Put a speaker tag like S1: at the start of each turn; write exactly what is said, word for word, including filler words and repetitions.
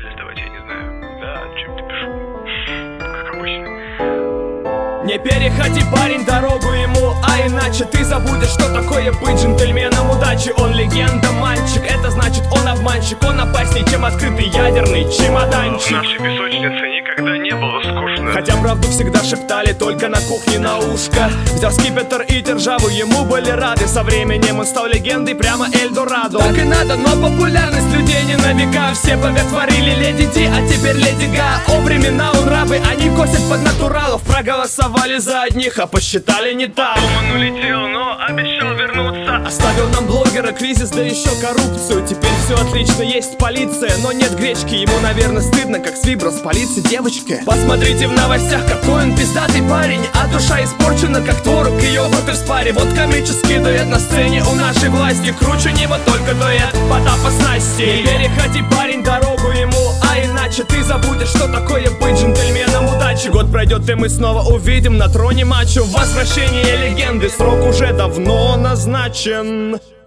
S1: или сдавать, я не знаю. Да, что-нибудь пишу. Как обычно.
S2: Не переходи, парень, дорогу ему, а иначе ты забудешь, что такое быть джентльменом удачи. Он легенда, мальчик, это значит он обманщик. Он опаснее, чем открытый ядерный чемоданчик.
S1: В нашей песочнице никогда не было скучно.
S2: Хотя правду всегда шептали только на кухне на ушко. Взял скипетр и державу, ему были рады. Со временем он стал легендой, прямо Эльдорадо. Так и надо, но популярность людей не на века. Все боготворили Леди Ди, а теперь Леди Га. О, времена он рабы, они косят под натуралов. Проголосовали за одних, а посчитали не так.
S1: Он улетел, но обещал вернуться.
S2: Оставил нам блогера, кризис, да еще коррупцию. Теперь все отлично, есть полиция, но нет гречки. Ему, наверное, стыдно, как с Вибро спалиться девочке. Посмотрите в новостях, какой он пиздатый парень, а душа испорчена, как творог и йогурт из пари. Вот комический дуэт на сцене у нашей власти. Круче него только дуэт Потапа с Настей. Не переходи, парень, дорогу ему, а иначе ты забудешь, что такое быть джентльменом удачи. Год пройдет, и мы снова увидим на троне мачо возвращение легенды. Срок уже давно назначен.